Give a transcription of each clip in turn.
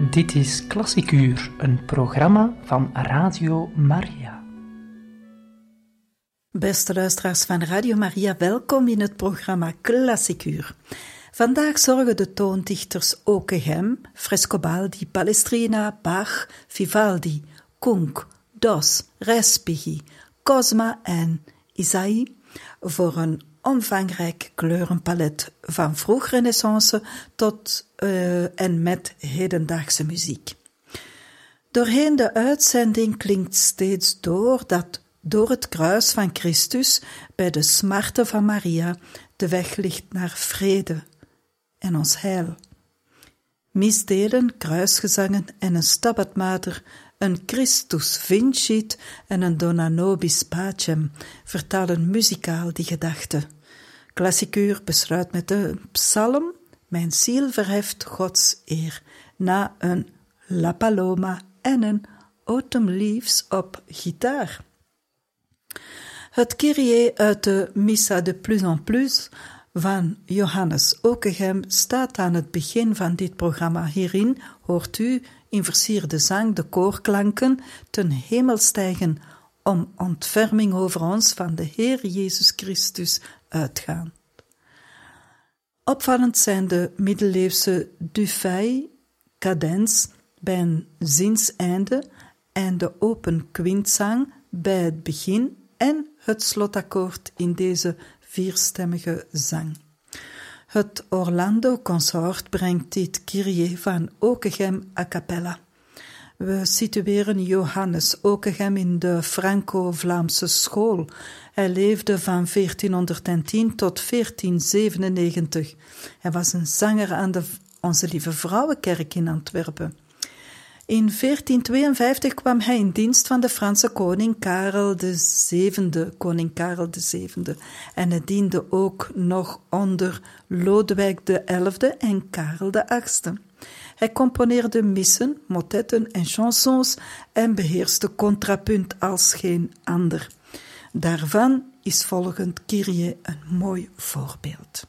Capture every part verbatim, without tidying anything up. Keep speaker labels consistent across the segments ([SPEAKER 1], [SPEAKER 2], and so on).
[SPEAKER 1] Dit is Klassiek Uur, een programma van Radio Maria.
[SPEAKER 2] Beste luisteraars van Radio Maria, welkom in het programma Klassiek Uur. Vandaag zorgen de toondichters Ockeghem, Frescobaldi, Palestrina, Bach, Vivaldi, Kunk, Dos, Respighi, Cosma en Isaïe voor een omvangrijk kleurenpalet van vroeg-renaissance tot uh, en met hedendaagse muziek. Doorheen de uitzending klinkt steeds door dat door het kruis van Christus bij de smarten van Maria de weg ligt naar vrede en ons heil. Misdelen, kruisgezangen en een Stabat Mater, een Christus Vincit en een Dona Nobis Pacem vertalen muzikaal die gedachte. Klassiek Uur besluit met de psalm Mijn ziel verheft Gods eer, na een La Paloma en een Autumn Leaves op gitaar. Het Kyrie uit de Missa de Plus en Plus van Johannes Ockeghem staat aan het begin van dit programma. Hierin hoort u in versierde zang de koorklanken ten hemel stijgen om ontferming over ons van de Heer Jezus Christus uitgaan. Opvallend zijn de middeleeuwse Dufay, cadens bij een zinseinde en de open kwintzang bij het begin en het slotakkoord in deze vierstemmige zang. Het Orlando Consort brengt dit Kyrie van Ockeghem a cappella. We situeren Johannes Ockeghem in de Franco-Vlaamse school. Hij leefde van veertienhonderdtien tot veertien zevenennegentig. Hij was een zanger aan de Onze Lieve Vrouwenkerk in Antwerpen. In veertien tweeënvijftig kwam hij in dienst van de Franse koning Karel de Zevende, koning Karel de Zevende, en hij diende ook nog onder Lodewijk de Elfde en Karel de Achtste. Hij componeerde missen, motetten en chansons en beheerste contrapunt als geen ander. Daarvan is volgend Kyrie een mooi voorbeeld.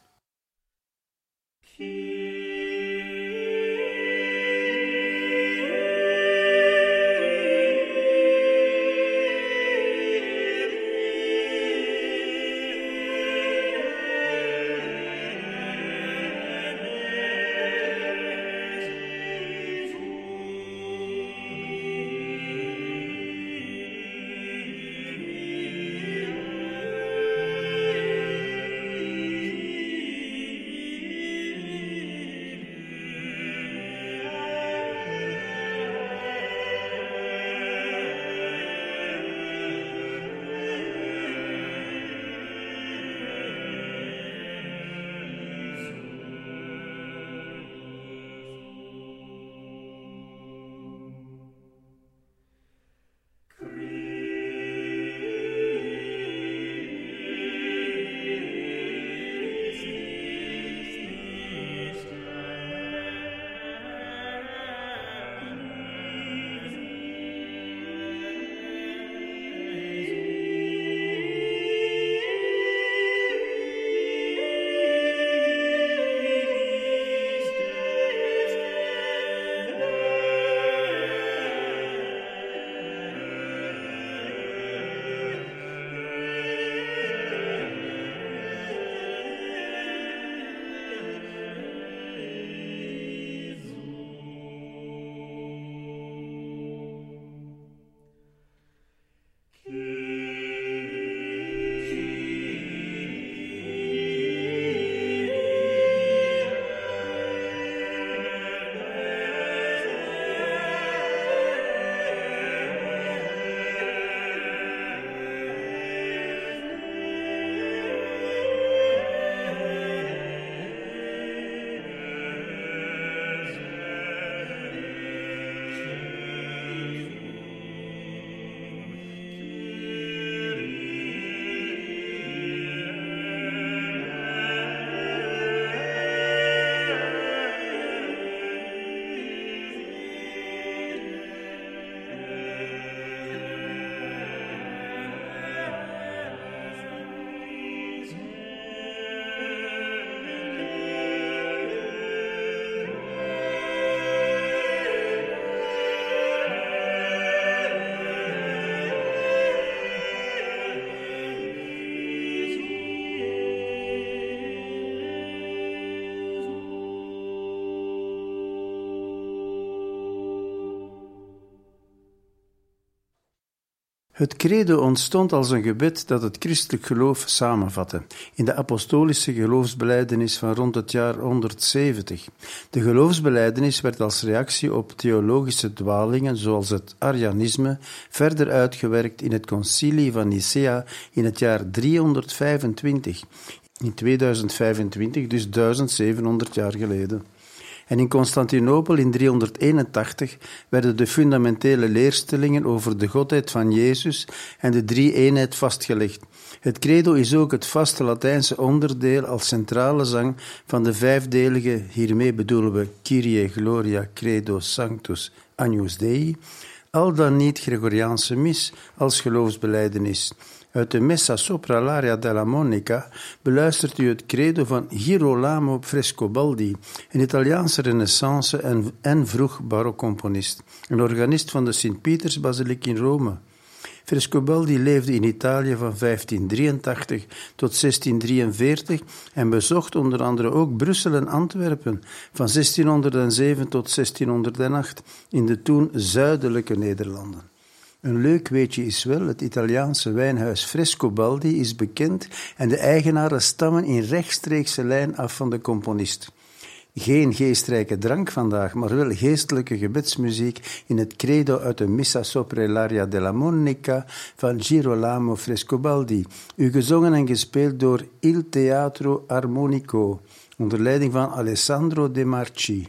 [SPEAKER 3] Het credo ontstond als een gebed dat het christelijk geloof samenvatte, in de apostolische geloofsbelijdenis van rond het jaar honderdzeventig. De geloofsbelijdenis werd als reactie op theologische dwalingen zoals het Arianisme verder uitgewerkt in het concilie van Nicea in het jaar driehonderdvijfentwintig, in tweeduizend vijfentwintig, dus duizendzevenhonderd jaar geleden. En in Constantinopel in driehonderdeenentachtig werden de fundamentele leerstellingen over de godheid van Jezus en de drie-eenheid vastgelegd. Het credo is ook het vaste Latijnse onderdeel als centrale zang van de vijfdelige, hiermee bedoelen we Kyrie, Gloria, Credo, Sanctus, Agnus Dei, al dan niet Gregoriaanse mis als geloofsbelijdenis. Uit de Messa sopra l'aria della Monica beluistert u het credo van Girolamo Frescobaldi, een Italiaanse renaissance- en, en vroeg barokcomponist, een organist van de Sint-Pietersbasiliek in Rome. Frescobaldi leefde in Italië van vijftiendrieëntachtig tot zestiendrieënveertig en bezocht onder andere ook Brussel en Antwerpen van zestienhonderdzeven tot zestienhonderdacht in de toen zuidelijke Nederlanden. Een leuk weetje is wel, het Italiaanse wijnhuis Frescobaldi is bekend en de eigenaren stammen in rechtstreekse lijn af van de componist. Geen geestrijke drank vandaag, maar wel geestelijke gebedsmuziek in het credo uit de Missa sopra l'aria della Monica van Girolamo Frescobaldi, u gezongen en gespeeld door Il Teatro Armonico, onder leiding van Alessandro De Marci.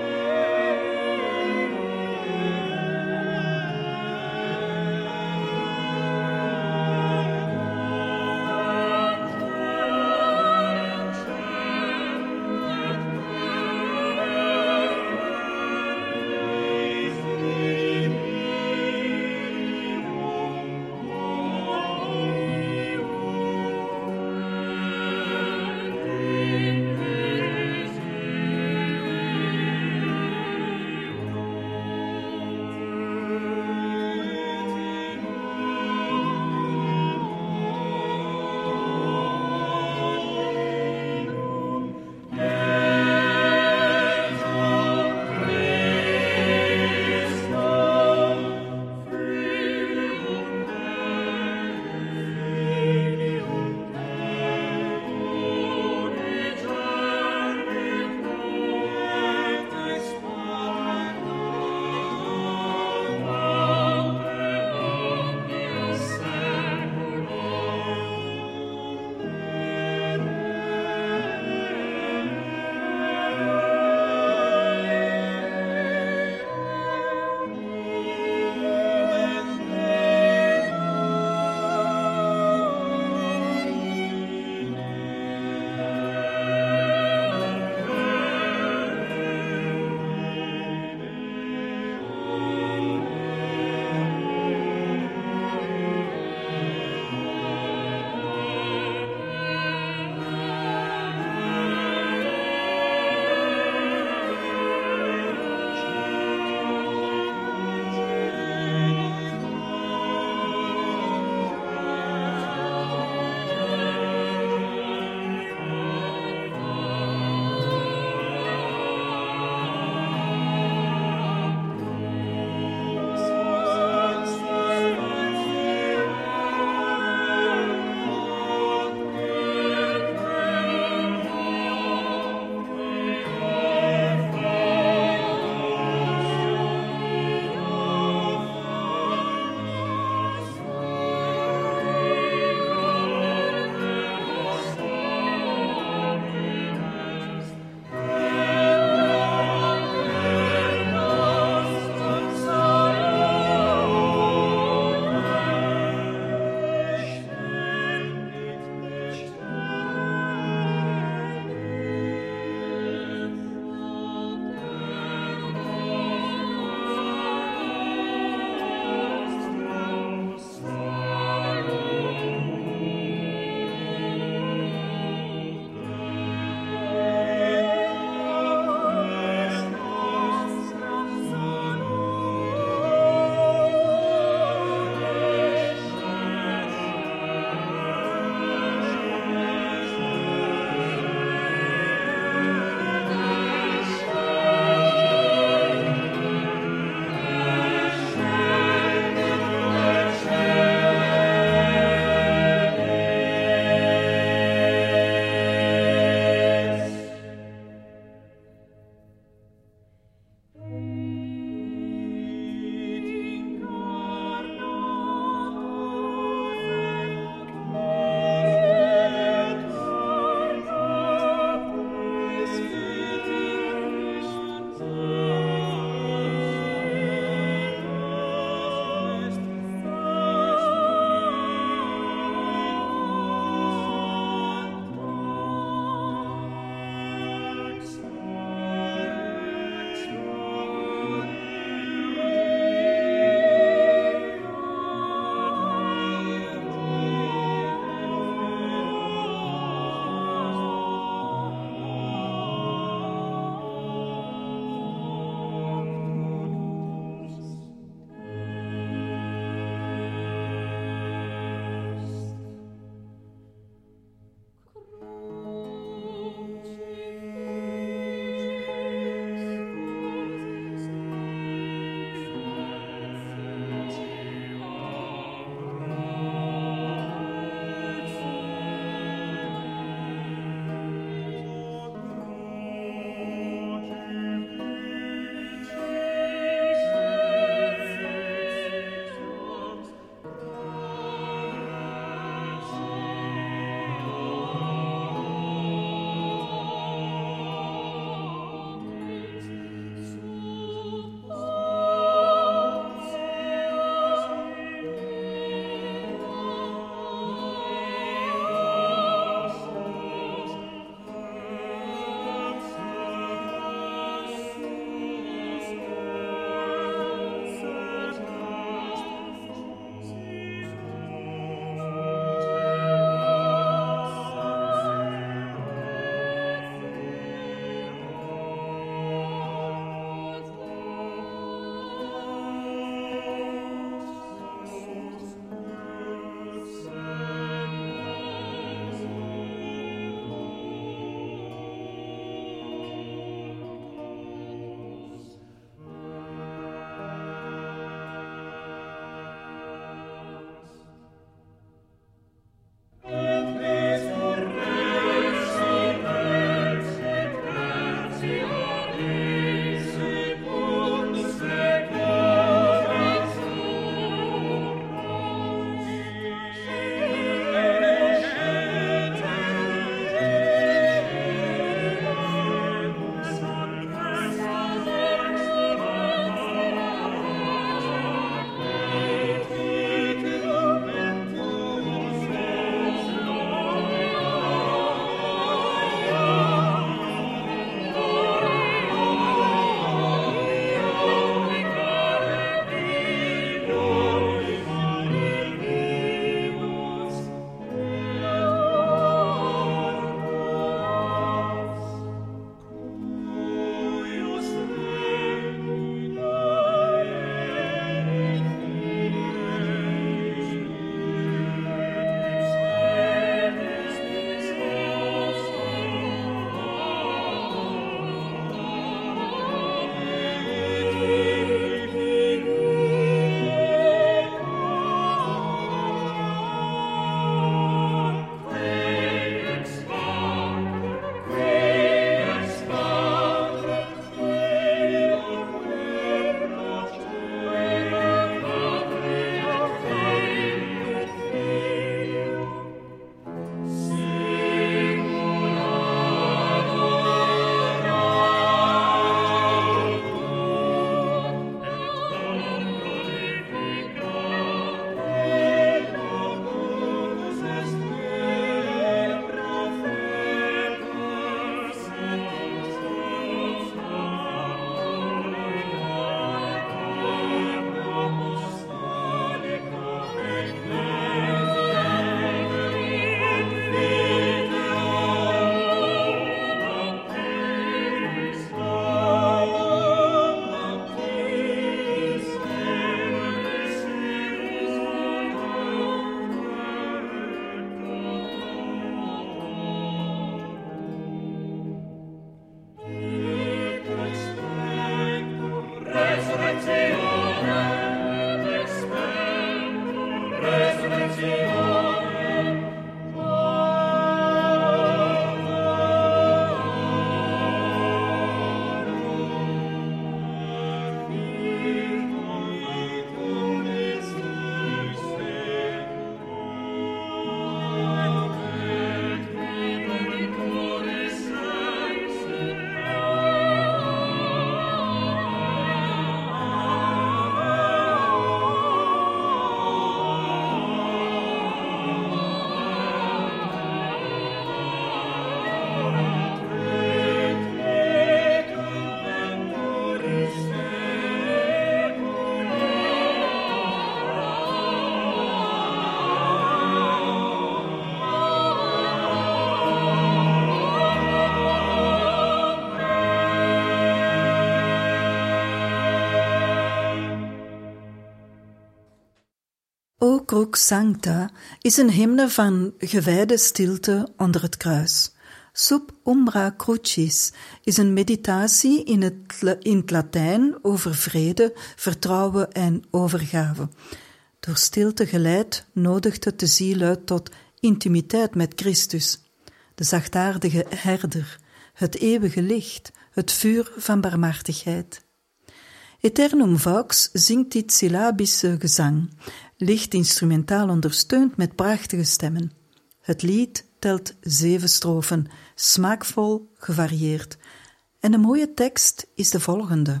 [SPEAKER 2] Crux Sancta is een hymne van gewijde stilte onder het kruis. Sub umbra crucis is een meditatie in het, in het Latijn over vrede, vertrouwen en overgave. Door stilte geleid nodigt het de ziel uit tot intimiteit met Christus, de zachtaardige herder, het eeuwige licht, het vuur van barmhartigheid. Aeternum Vox zingt dit syllabische gezang, licht instrumentaal ondersteund met prachtige stemmen. Het lied telt zeven strofen, smaakvol gevarieerd. En de mooie tekst is de volgende.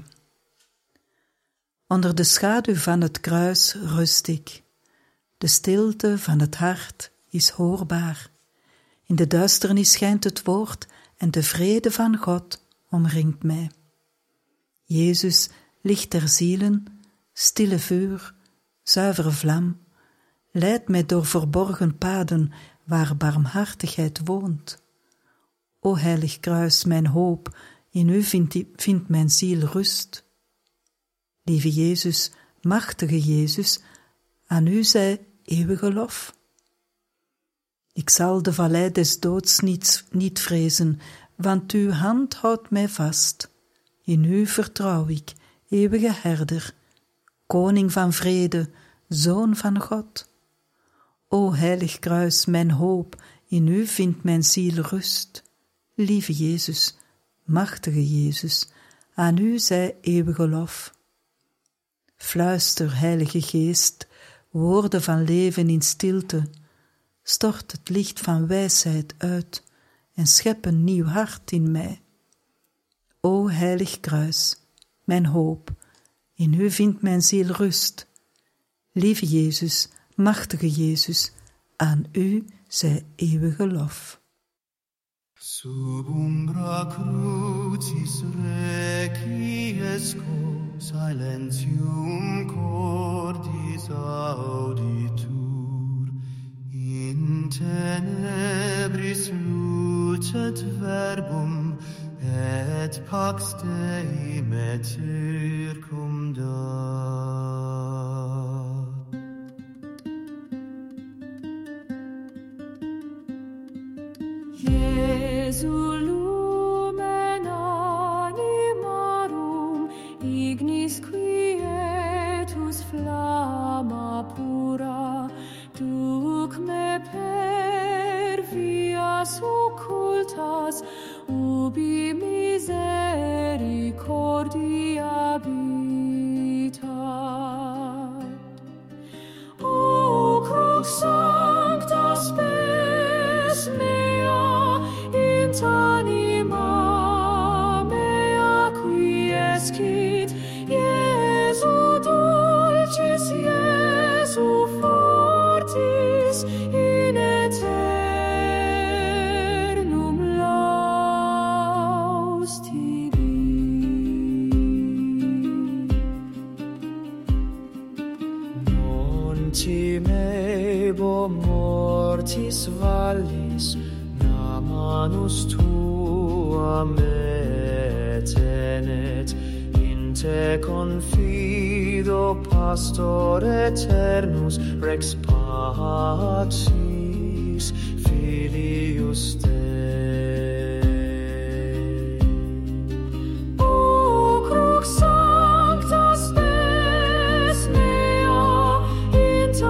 [SPEAKER 2] Onder de schaduw van het kruis rust ik. De stilte van het hart is hoorbaar. In de duisternis schijnt het woord en de vrede van God omringt mij. Jezus, licht der zielen, stille vuur, zuivere vlam, leidt mij door verborgen paden waar barmhartigheid woont. O heilig kruis, mijn hoop, in u vindt, vindt mijn ziel rust. Lieve Jezus, machtige Jezus, aan u zij eeuwige lof. Ik zal de vallei des doods niet, niet vrezen, want uw hand houdt mij vast. In u vertrouw ik, eeuwige herder, koning van vrede, zoon van God. O heilig kruis, mijn hoop, in u vindt mijn ziel rust. Lieve Jezus, machtige Jezus, aan u zij eeuwige lof. Fluister, heilige geest, woorden van leven in stilte, stort het licht van wijsheid uit en schep een nieuw hart in mij. O heilig kruis, mijn hoop, in u vindt mijn ziel rust. Lieve Jezus, machtige Jezus, aan u zij eeuwige lof.
[SPEAKER 4] Sub umbra crucis requiesco, silentium cordis auditur, in tenebris lucet verbum, et pax Dei me circumdat.
[SPEAKER 5] Jesu lumen animarum, ignis quietus flamma pura, duc me per vias occultas, ubi misericordia habitat. O crux sancta spes mea, int anima mea quiescit, Iesu dulcis, Iesu fortis, in aeternum laus tibi.
[SPEAKER 4] Non timebo mortis vallis, manus tua me tenet, in te confido, pastor eternus, rex pacis, filius Dei.
[SPEAKER 5] O crux sancta spes mea, int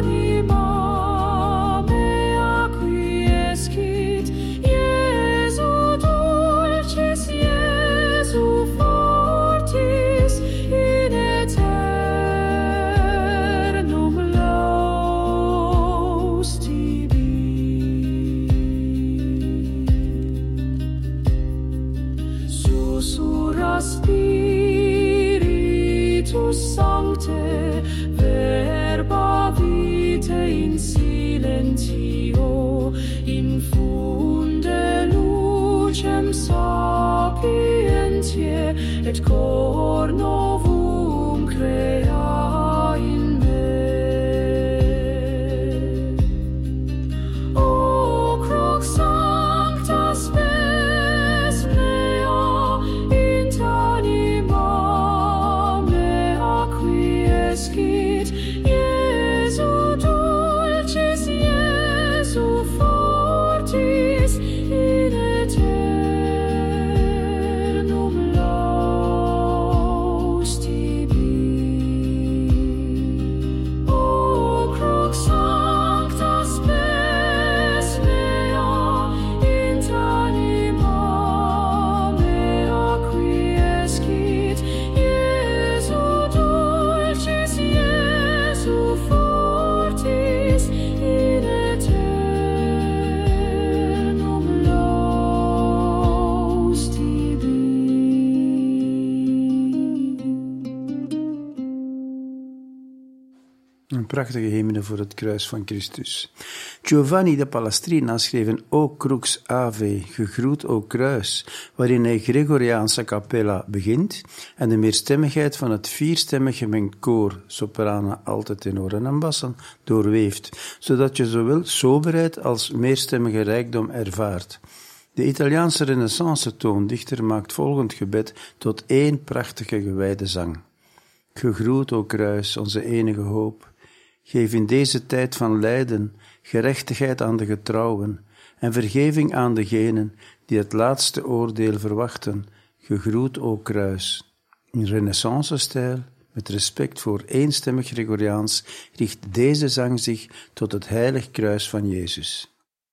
[SPEAKER 5] anima mea quiescit, Iesu dulcis, Iesu fortis, in aeternum laus tibi. Susura Spiritus Sancte, verba vitae in silentio, infunde lucem sapientiae, et cor novum crea in me. O crux sancta spes mea, int anima mea quiescit, Iesu dulcis,
[SPEAKER 3] een prachtige hymne voor het kruis van Christus. Giovanni da Palestrina schreef een O Crux Ave, gegroet O kruis, waarin hij Gregoriaanse cappella begint en de meerstemmigheid van het vierstemmig gemengd koor, sopranen, alten, tenoren en bassen, doorweeft, zodat je zowel soberheid als meerstemmige rijkdom ervaart. De Italiaanse renaissance-toondichter maakt volgend gebed tot één prachtige gewijde zang. Gegroet, o kruis, onze enige hoop. Geef in deze tijd van lijden gerechtigheid aan de getrouwen en vergeving aan degenen die het laatste oordeel verwachten. Gegroet, o kruis. In renaissance-stijl, met respect voor eenstemmig Gregoriaans, richt deze zang zich tot het heilig kruis van Jezus.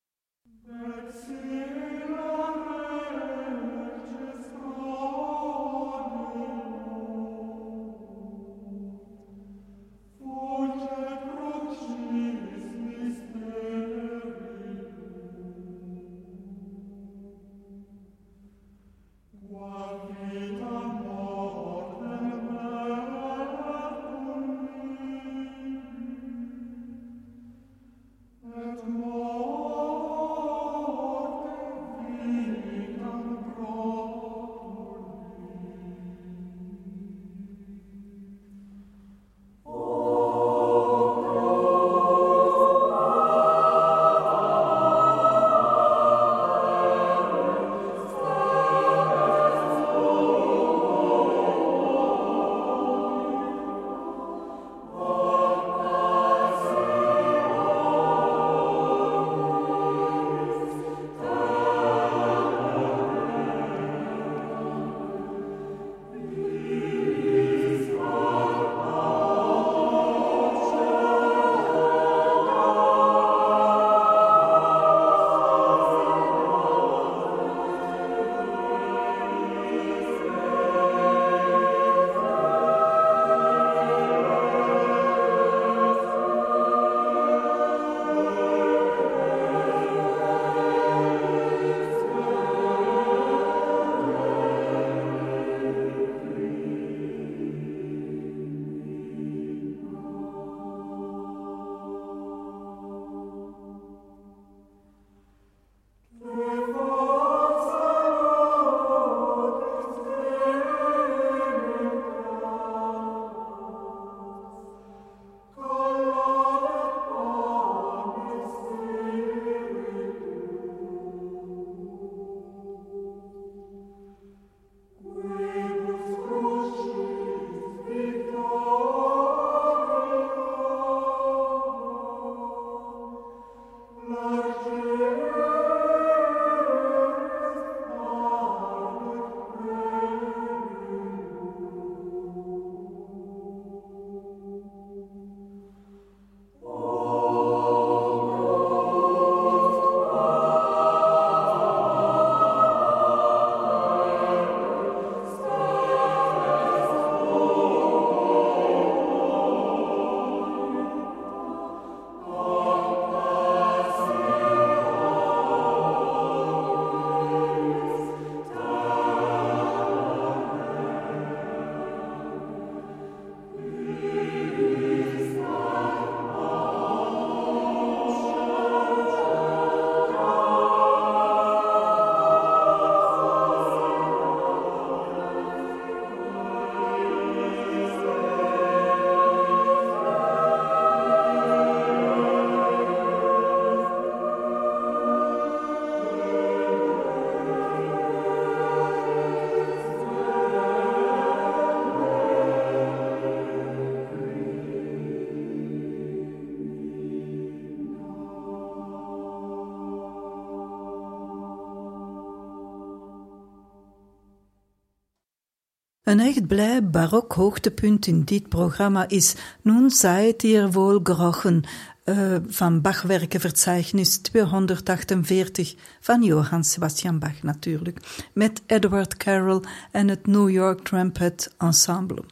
[SPEAKER 2] Een echt blij barok hoogtepunt in dit programma is Nun seid ihr wohl gerochen uh, van Bachwerkenverzeichnis tweehonderdachtenveertig van Johann Sebastian Bach natuurlijk, met Edward Carroll en het New York Trumpet Ensemble.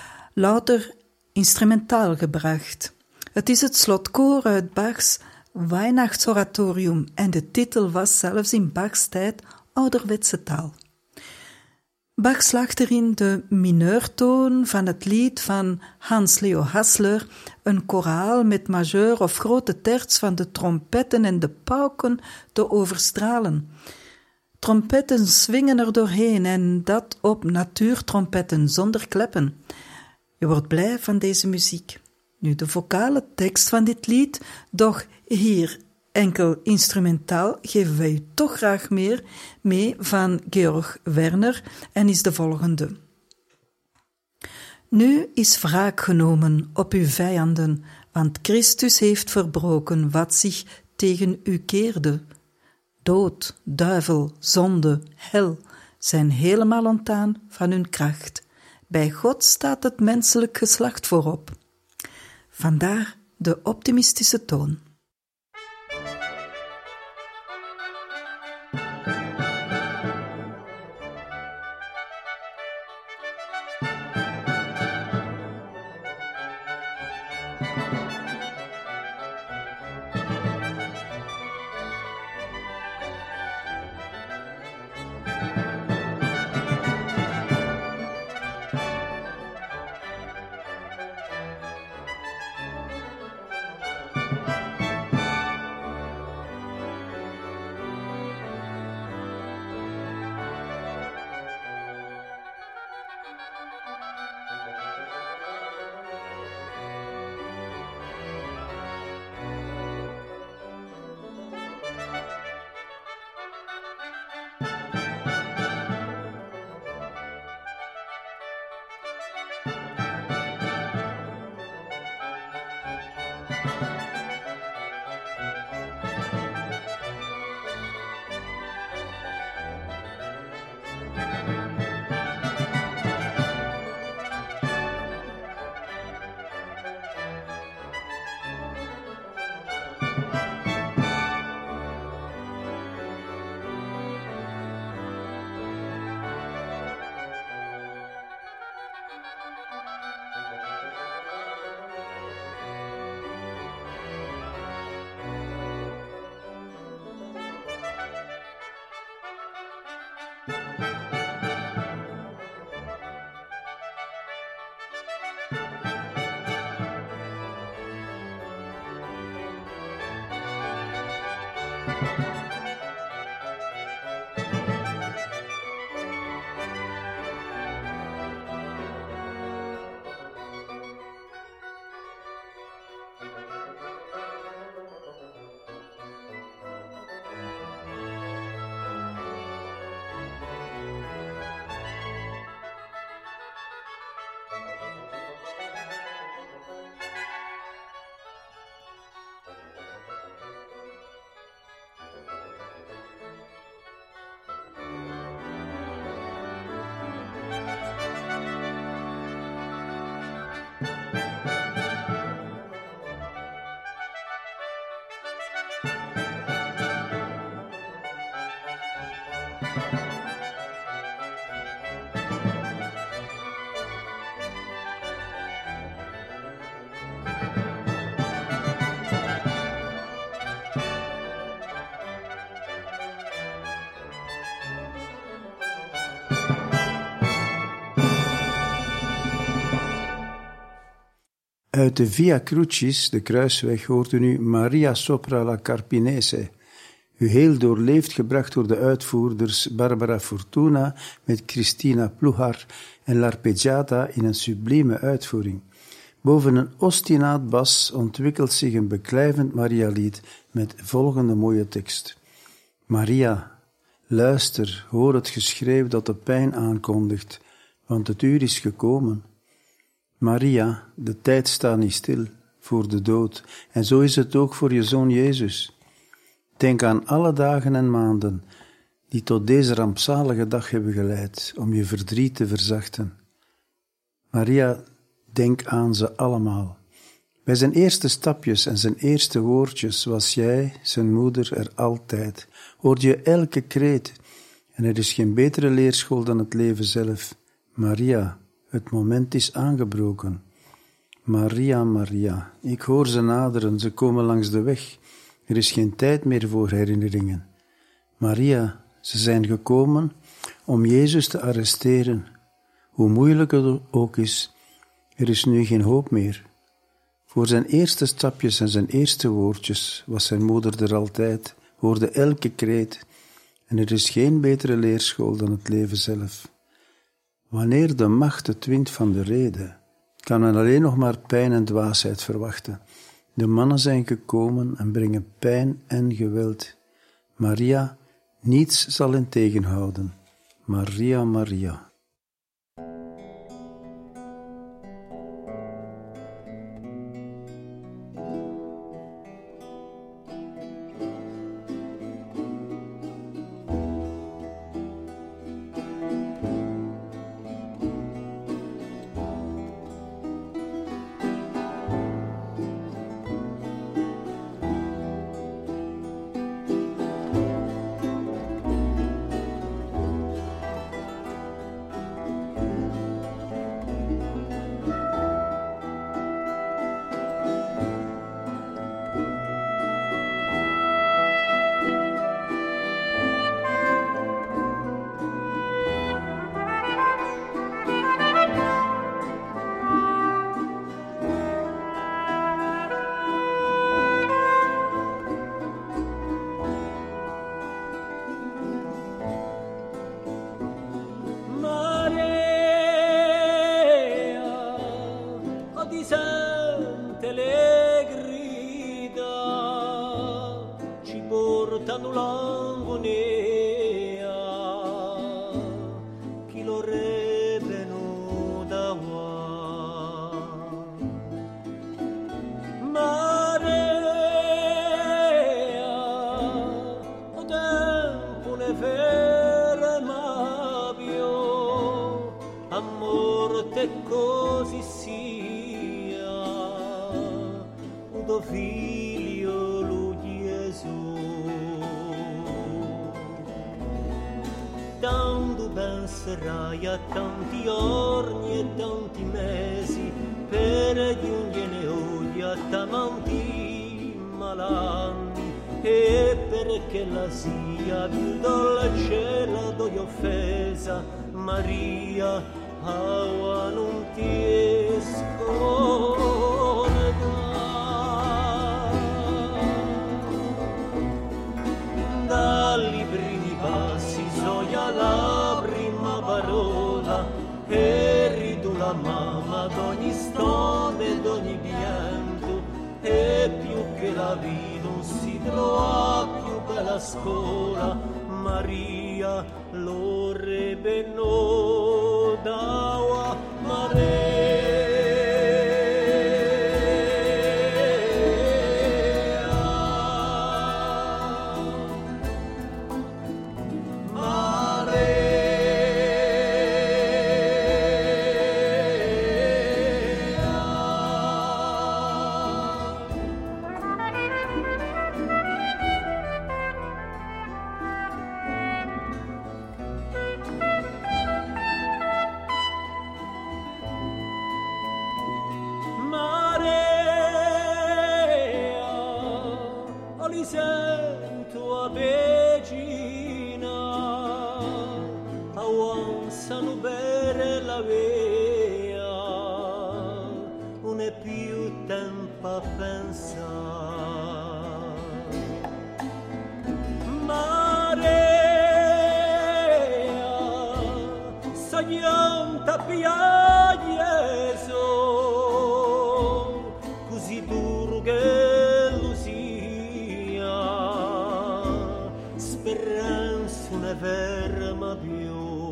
[SPEAKER 2] Louter instrumentaal gebracht. Het is het slotkoor uit Bachs Weihnachtsoratorium en de titel was zelfs in Bachs tijd ouderwetse taal. Bach slaagt erin de mineurtoon van het lied van Hans Leo Hassler, een koraal met majeur of grote terts van de trompetten en de pauken, te overstralen. Trompetten swingen er doorheen en dat op natuurtrompetten zonder kleppen. Je wordt blij van deze muziek. Nu de vocale tekst van dit lied, doch hier enkel instrumentaal, geven wij u toch graag meer mee van Georg Werner en is de volgende. Nu is wraak genomen op uw vijanden, want Christus heeft verbroken wat zich tegen u keerde. Dood, duivel, zonde, hel zijn helemaal ontdaan van hun kracht. Bij God staat het menselijk geslacht voorop. Vandaar de optimistische toon.
[SPEAKER 3] Uit de Via Crucis, de kruisweg, hoort u nu Maria sopra la Carpinese, u heel doorleefd gebracht door de uitvoerders Barbara Fortuna met Cristina Pluhar en L'Arpeggiata in een sublieme uitvoering. Boven een ostinaat bas ontwikkelt zich een beklijvend Maria-lied met volgende mooie tekst. Maria, luister, hoor het geschreeuw dat de pijn aankondigt, want het uur is gekomen. Maria, de tijd staat niet stil voor de dood, en zo is het ook voor je zoon Jezus. Denk aan alle dagen en maanden die tot deze rampzalige dag hebben geleid, om je verdriet te verzachten. Maria, denk aan ze allemaal. Bij zijn eerste stapjes en zijn eerste woordjes was jij, zijn moeder, er altijd. Hoorde je elke kreet, en er is geen betere leerschool dan het leven zelf. Maria, het moment is aangebroken. Maria, Maria, ik hoor ze naderen, ze komen langs de weg. Er is geen tijd meer voor herinneringen. Maria, ze zijn gekomen om Jezus te arresteren. Hoe moeilijk het ook is, er is nu geen hoop meer. Voor zijn eerste stapjes en zijn eerste woordjes was zijn moeder er altijd, hoorde elke kreet, en er is geen betere leerschool dan het leven zelf. Wanneer de macht het wint van de rede, kan men alleen nog maar pijn en dwaasheid verwachten. De mannen zijn gekomen en brengen pijn en geweld. Maria, niets zal hen tegenhouden. Maria, Maria.
[SPEAKER 6] Sarai a tanti giorni e tanti mesi per giungere oggi a tanti malanni e perché la sia più dolce la doi offesa Maria aua non ti scorda dagli primi passi soia la prima parola e ridu la mamma d'ogni stone d'ogni pianto e più che la vita non si trova più bella scuola Maria lo rebenò d'aua Maria così duro che lo sia speranza ne ferma più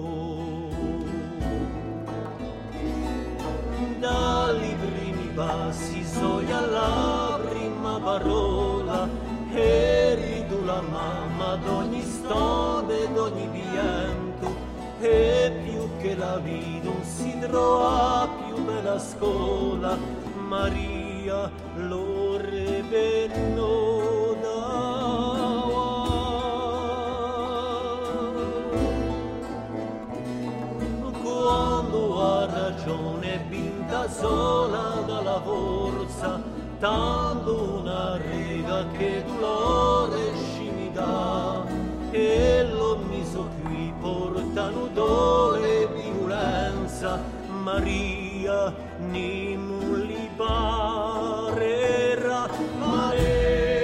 [SPEAKER 6] dagli primi passi soia la prima parola e ridu la mamma d'ogni stone d'ogni pianto e più che la vita non si trova più bella scuola Maria lo rebenò d'aua quando ha ragione vinta sola dalla forza tanto una rega che dolore ci mi dà e l'ho meso qui portano Maria nimul libarera mare.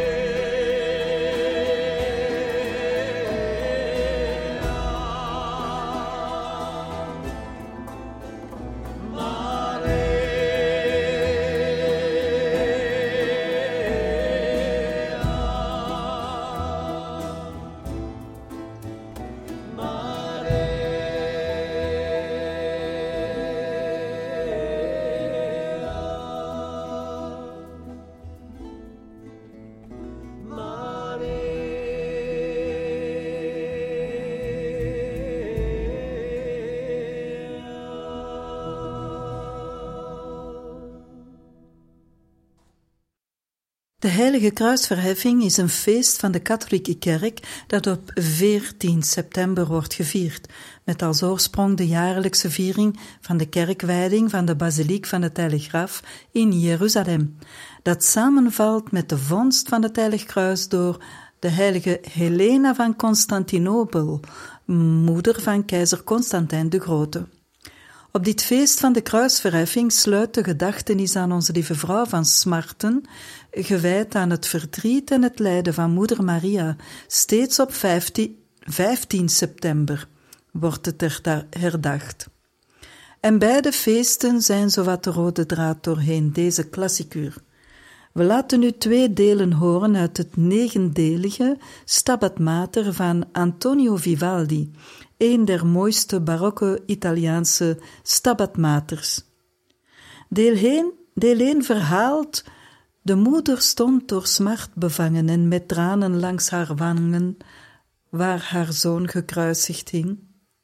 [SPEAKER 2] De Heilige Kruisverheffing is een feest van de katholieke kerk dat op veertien september wordt gevierd, met als oorsprong de jaarlijkse viering van de kerkwijding van de basiliek van het Heilig Graf in Jeruzalem, dat samenvalt met de vondst van het Heilig Kruis door de heilige Helena van Constantinopel, moeder van keizer Constantijn de Grote. Op dit feest van de kruisverheffing sluit de gedachtenis aan onze lieve vrouw van Smarten, gewijd aan het verdriet en het lijden van moeder Maria, steeds op vijftien september wordt het herdacht. En beide feesten zijn zowat de rode draad doorheen deze klassikuur. We laten nu twee delen horen uit het negendelige Stabat Mater van Antonio Vivaldi, een der mooiste barokke Italiaanse Stabat Maters. Deel één verhaalt: de moeder stond door smart bevangen en met tranen langs haar wangen, waar haar zoon gekruisigd hing.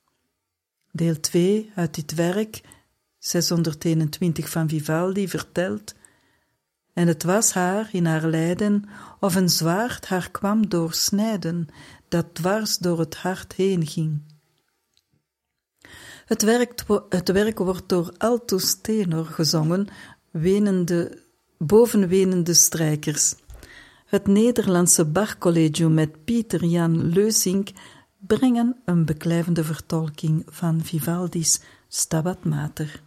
[SPEAKER 2] Deel twee uit dit werk, zeshonderdeenentwintig van Vivaldi, vertelt: en het was haar in haar lijden of een zwaard haar kwam doorsnijden, dat dwars door het hart heen ging. Het werk, het werk wordt door altus tenor gezongen, wenende, bovenwenende strijkers. Het Nederlandse Bach-collegium met Pieter Jan Leusink brengen een beklijvende vertolking van Vivaldi's Stabat Mater.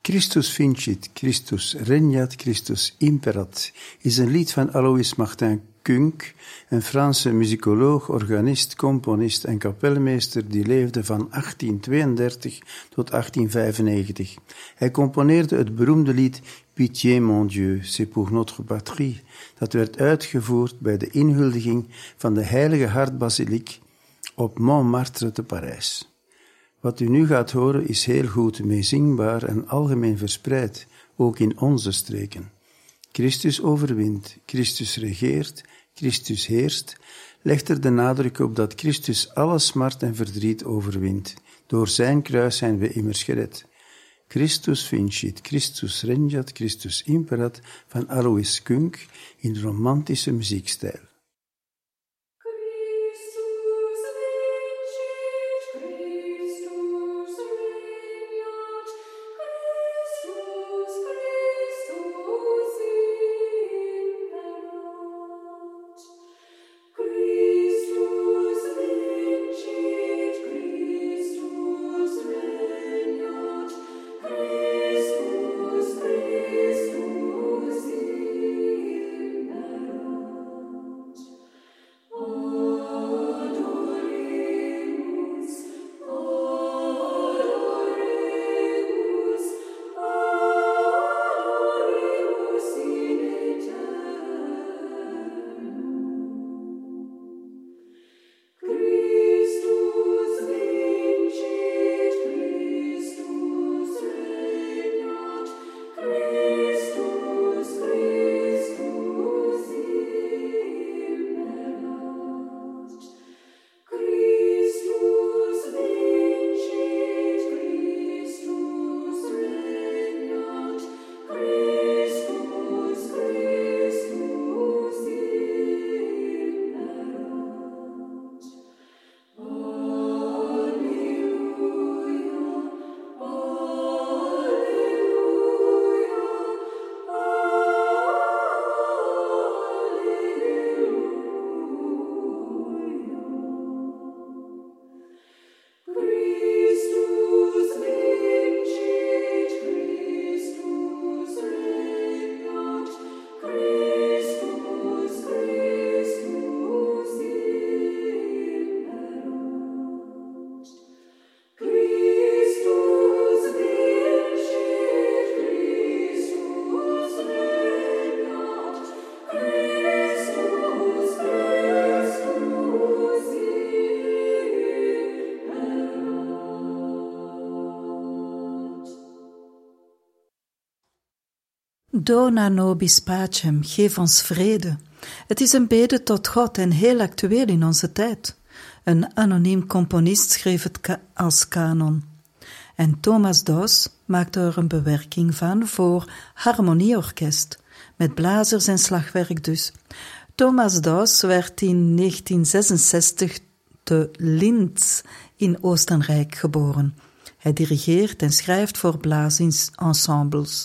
[SPEAKER 3] Christus vincit, Christus regnat, Christus imperat is een lied van Alois Martin Kunck, een Franse muzikoloog, organist, componist en kapelmeester die leefde van achttien tweeëndertig tot achttien vijfennegentig. Hij componeerde het beroemde lied Pitié mon Dieu, c'est pour notre patrie, dat werd uitgevoerd bij de inhuldiging van de Heilige Hartbasiliek op Montmartre te Parijs. Wat u nu gaat horen is heel goed meezingbaar en algemeen verspreid, ook in onze streken. Christus overwint, Christus regeert, Christus heerst, legt er de nadruk op dat Christus alle smart en verdriet overwint. Door zijn kruis zijn we immers gered. Christus vincit, Christus regnat, Christus imperat van Alois Kunck in romantische muziekstijl.
[SPEAKER 2] Dona nobis pacem, geef ons vrede. Het is een bede tot God en heel actueel in onze tijd. Een anoniem componist schreef het ka- als kanon. En Thomas Doss maakte er een bewerking van voor harmonieorkest, met blazers en slagwerk dus. Thomas Doss werd in negentien zesenzestig te Linz in Oostenrijk geboren. Hij dirigeert en schrijft voor blaasensembles.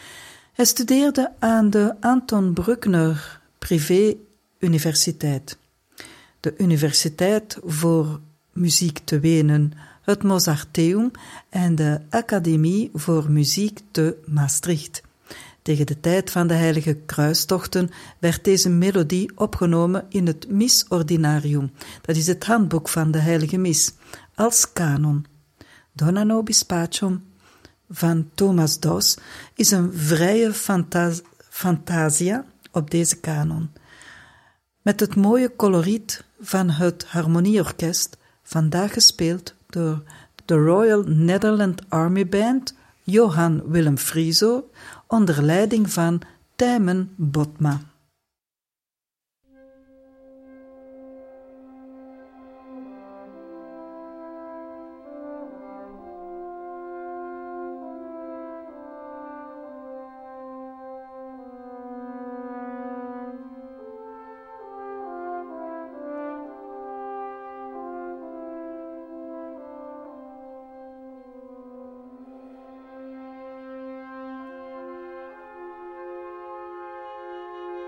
[SPEAKER 2] Hij studeerde aan de Anton Bruckner Privé-Universiteit, de Universiteit voor Muziek te Wenen, het Mozarteum en de Academie voor Muziek te Maastricht. Tegen de tijd van de heilige kruistochten werd deze melodie opgenomen in het Misordinarium, dat is het handboek van de heilige mis, als kanon. Dona nobis pacem van Thomas Doss is een vrije fanta- fantasia op deze kanon, met het mooie coloriet van het harmonieorkest, vandaag gespeeld door de Royal Netherland Army Band, Johan Willem Frieso, onder leiding van Tijmen Botma.
[SPEAKER 5] Thank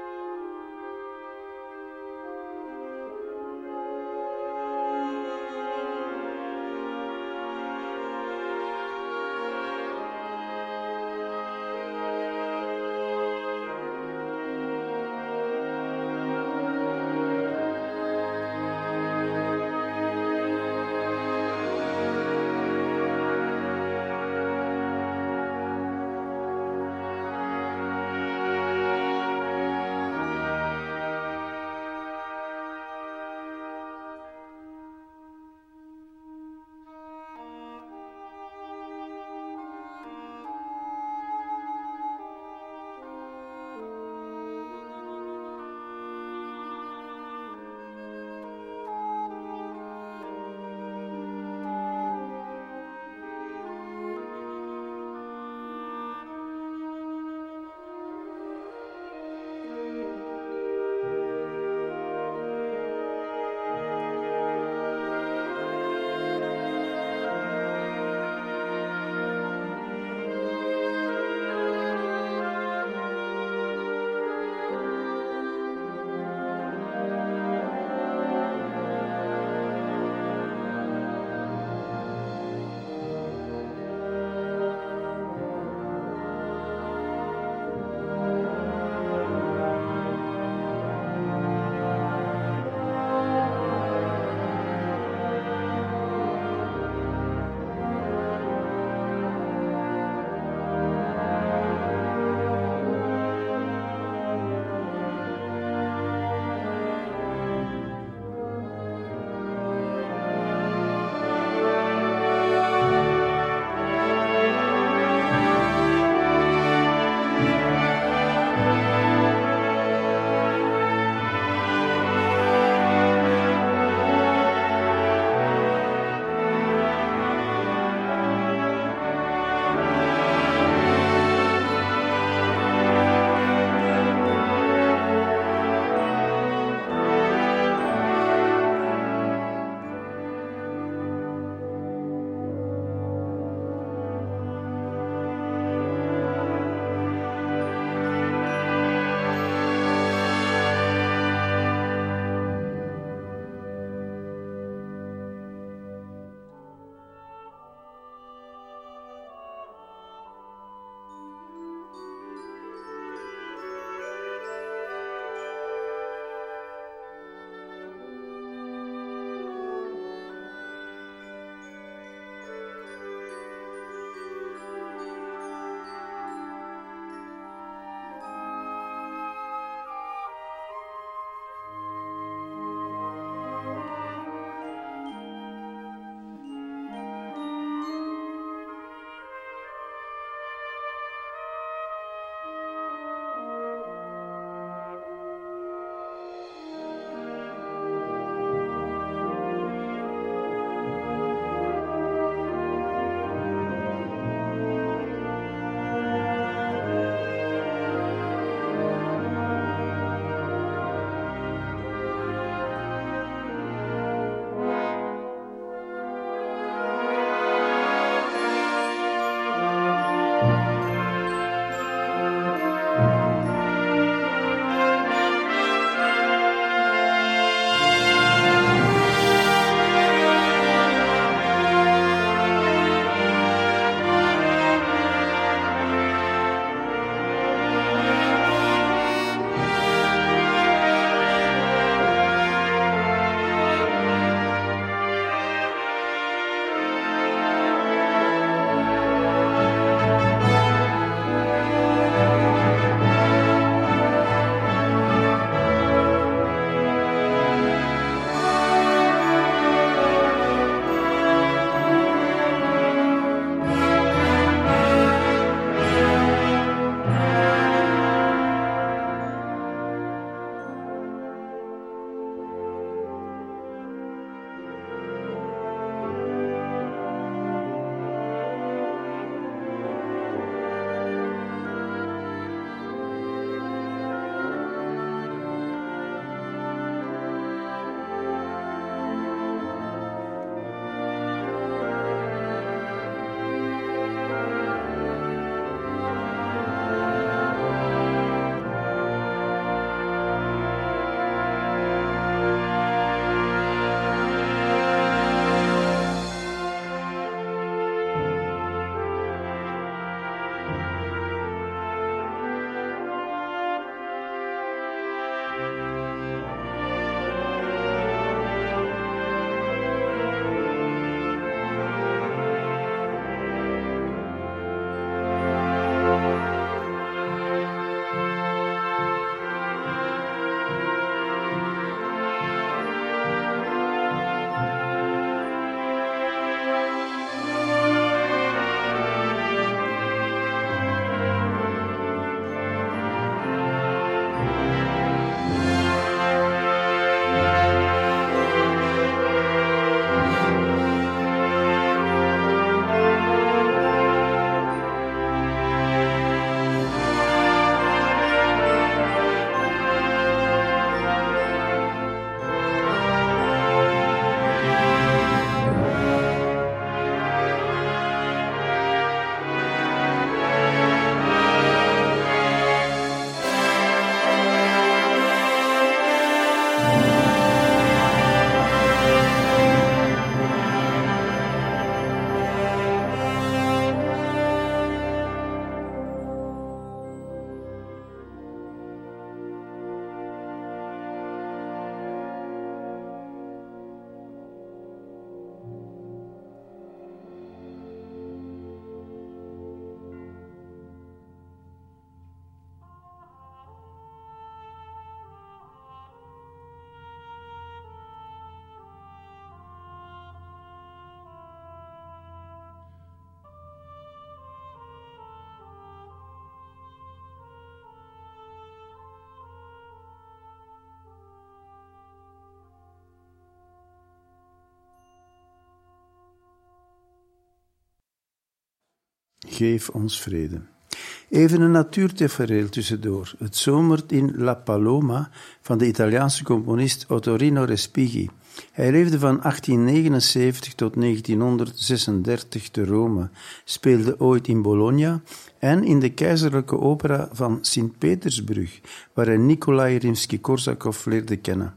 [SPEAKER 3] geef ons vrede. Even een natuurtafereel tussendoor. Het zomert in La Paloma van de Italiaanse componist Ottorino Respighi. Hij leefde van achttien negenenzeventig tot negentienhonderdzesendertig te Rome, speelde ooit in Bologna en in de keizerlijke opera van Sint-Petersburg, waar hij Nikolai Rimsky-Korsakov leerde kennen.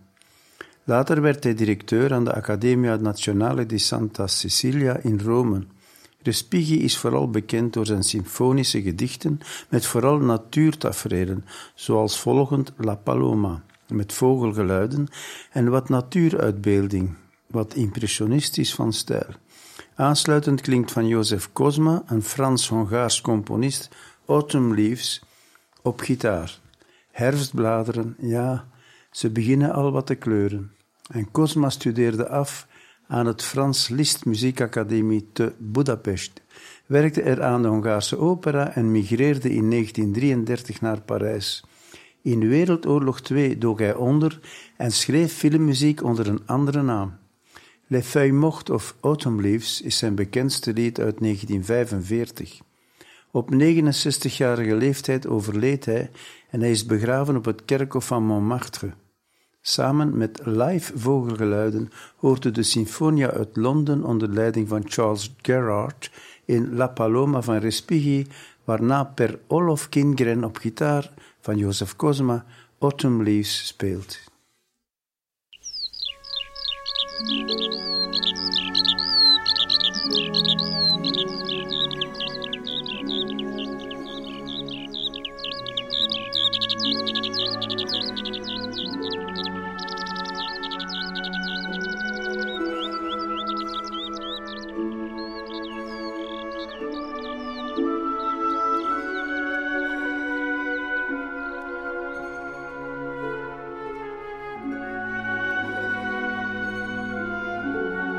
[SPEAKER 3] Later werd hij directeur aan de Accademia Nazionale di Santa Cecilia in Rome. Respighi is vooral bekend door zijn symfonische gedichten met vooral natuurtaferelen, zoals volgend La Paloma, met vogelgeluiden en wat natuuruitbeelding, wat impressionistisch van stijl. Aansluitend klinkt van Jozef Kozma, een Frans-Hongaars componist, Autumn Leaves, op gitaar. Herfstbladeren, ja, ze beginnen al wat te kleuren. En Kozma studeerde af aan het Frans Liszt Muziekacademie te Budapest, werkte er aan de Hongaarse opera en migreerde in negentien drieëndertig naar Parijs. In Wereldoorlog twee dook hij onder en schreef filmmuziek onder een andere naam. Les Feuilles Mortes of Autumn Leaves is zijn bekendste lied uit negentien vijfenveertig. Op negenenzestigjarige leeftijd overleed hij en hij is begraven op het kerkhof van Montmartre. Samen met live vogelgeluiden hoorde de Sinfonia uit Londen onder leiding van Charles Gerrard in La Paloma van Respighi, waarna per Olof Kindgren op gitaar van Jozef Kozma Autumn Leaves speelt.
[SPEAKER 5] Thank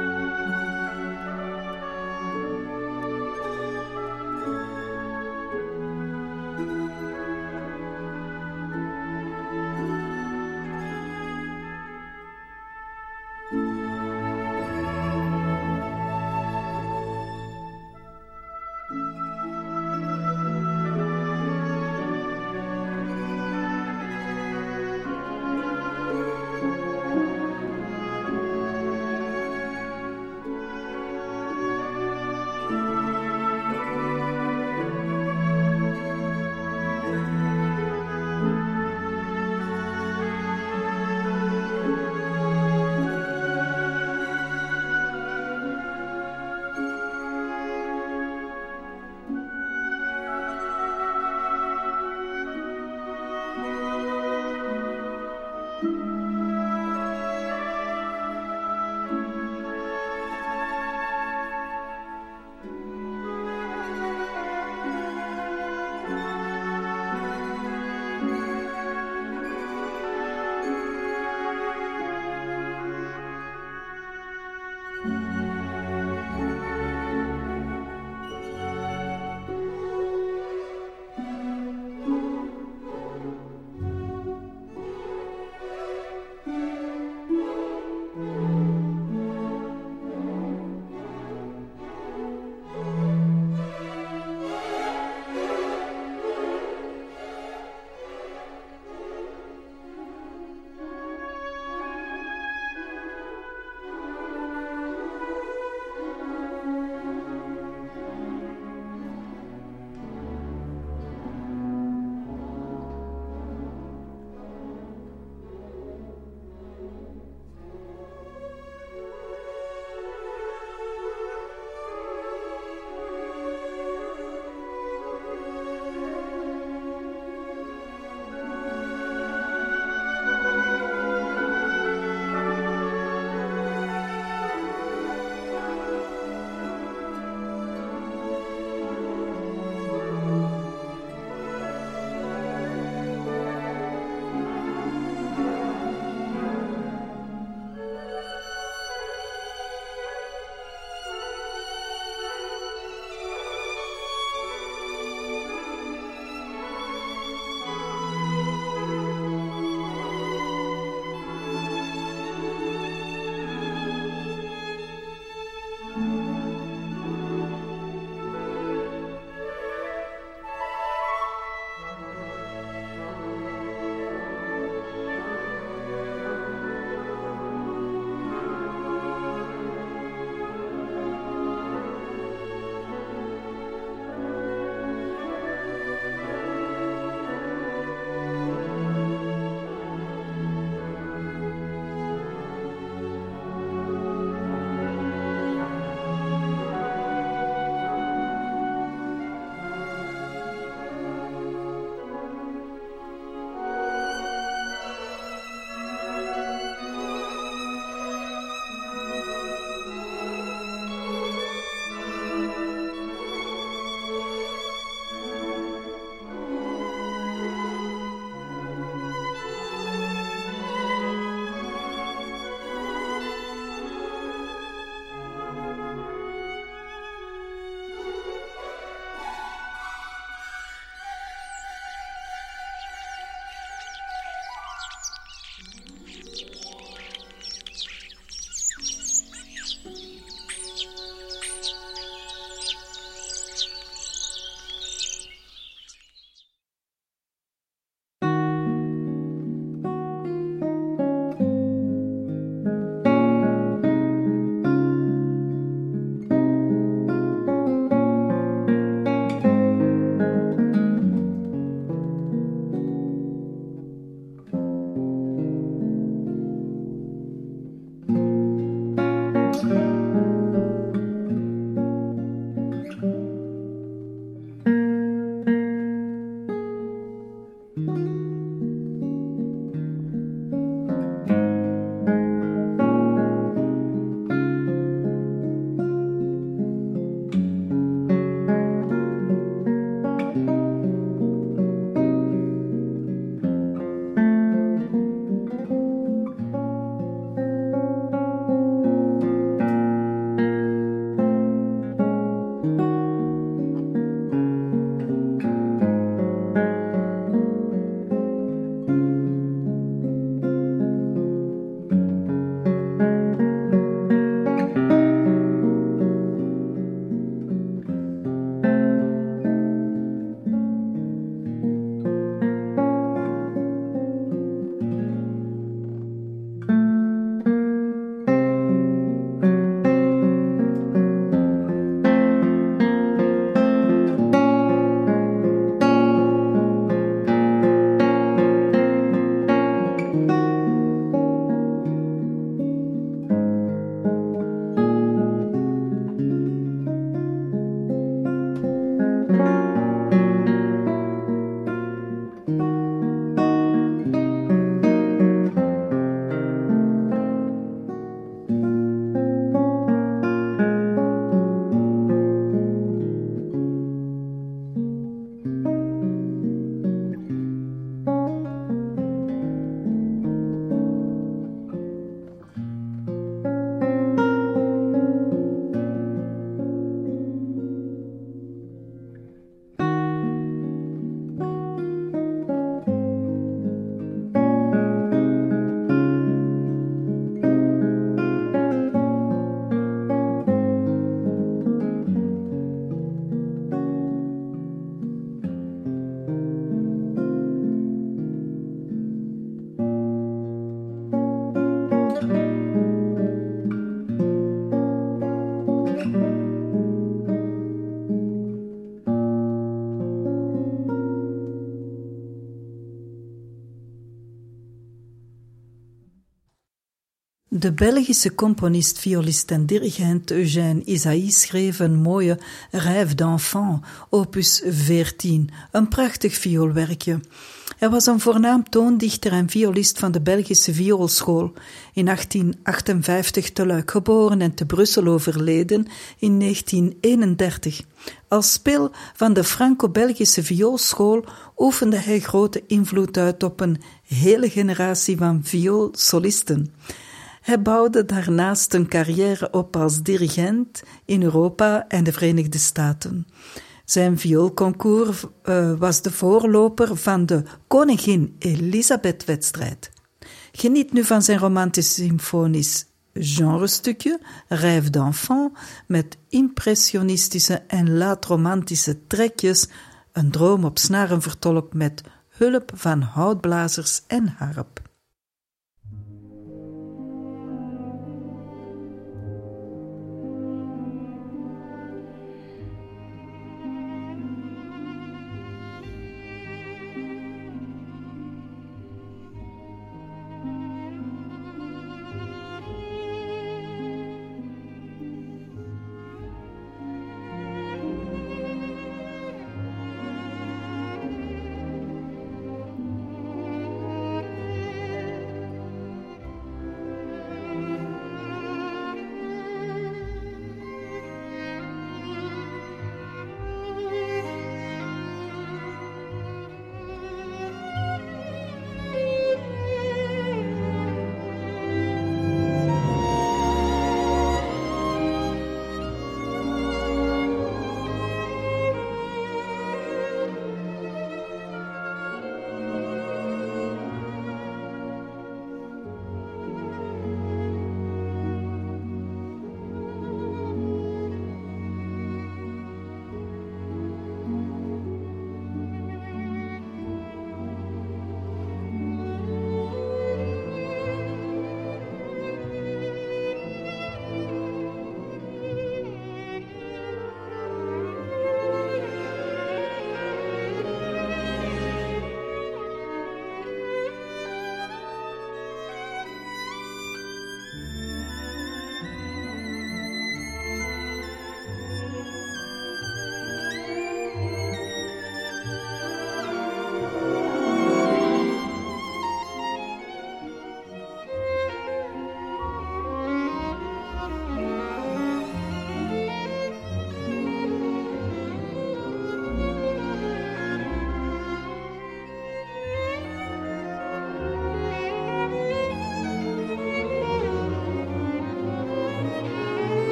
[SPEAKER 2] De Belgische componist, violist en dirigent Eugène Ysaÿe schreef een mooie Rêve d'enfant, opus veertien, een prachtig vioolwerkje. Hij was een voornaam toondichter en violist van de Belgische vioolschool, in achttien achtenvijftig te Luik geboren en te Brussel overleden in negentien eenendertig. Als spil van de Franco-Belgische vioolschool oefende hij grote invloed uit op een hele generatie van vioolsolisten. Hij bouwde daarnaast een carrière op als dirigent in Europa en de Verenigde Staten. Zijn vioolconcours uh, was de voorloper van de Koningin Elisabeth-wedstrijd. Geniet nu van zijn romantisch symfonisch genrestukje, Rêve d'enfant, met impressionistische en laat-romantische trekjes, een droom op snaren vertolkt met hulp van houtblazers en harp.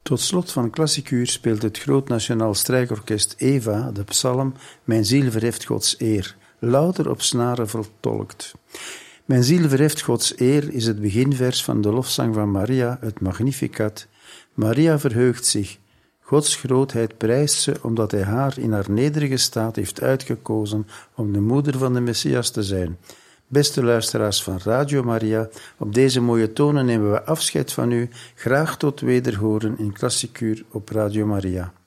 [SPEAKER 3] Tot slot van Klassiek Uur speelt het Groot Nationaal Strijkorkest Eva de psalm Mijn ziel verheft Gods eer, louter op snaren vertolkt. Mijn ziel verheft Gods eer is het beginvers van de lofzang van Maria, het Magnificat. Maria verheugt zich. Gods grootheid prijst ze omdat hij haar in haar nederige staat heeft uitgekozen om de moeder van de Messias te zijn. Beste luisteraars van Radio Maria, op deze mooie tonen nemen we afscheid van u. Graag tot wederhoren in Klassiek Uur op Radio Maria.